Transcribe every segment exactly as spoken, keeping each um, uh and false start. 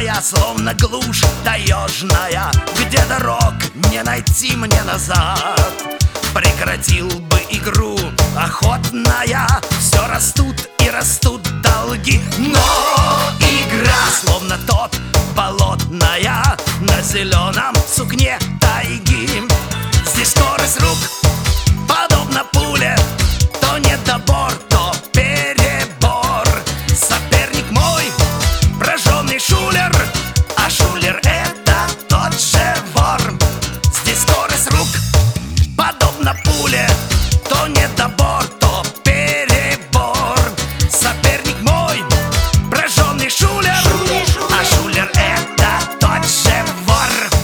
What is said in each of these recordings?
Темная, словно глушь таежная, где дорог не найти мне назад. Прекратил бы игру охотная, все растут и растут долги. Но игра, словно тот болотная, на зеленом сукне тайги. Здесь скорость рук подобно пуле, то недобор, то перебор. Соперник мой прожженный шулер, а шулер это тот же вор. Здесь скорость рук подобно пуле, то недобор, то перебор. Соперник мой прожженный шулер, шулер, шулер. А шулер это тот же вор.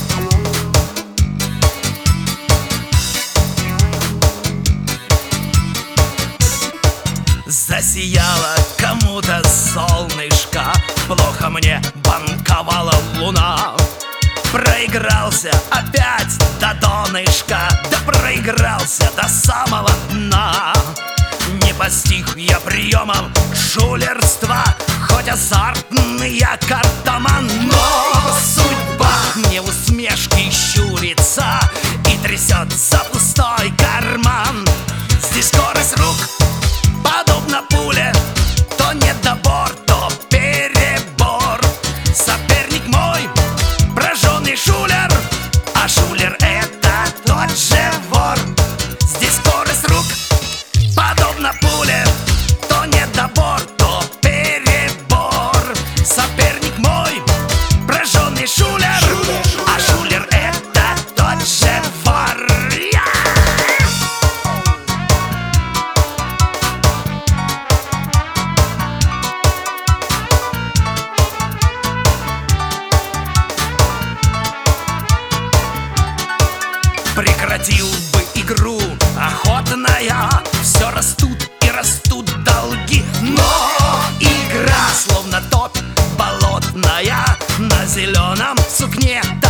Засияло кому-то солнышко, плохо мне банковала луна. Проигрался опять до донышка, да проигрался до самого дна. Не постиг я приемом шулерства, хоть азартный я картоман. Но судьба мне усмешки щурится и трясет за пустой карман. Здесь скорость рук подобно пуле, то недобор, то перебор. Соперник мой прожженный шулер, а шулер это тот же вор. Здесь скорость рук подобно пуле, то недобор, то перебор. Соперник мой прожженный шулер, шулер, шулер. А шулер это тот же вор. Прекратил бы игру охотная, все растут и растут долги. Но игра, словно топь болотная, на зеленом сукне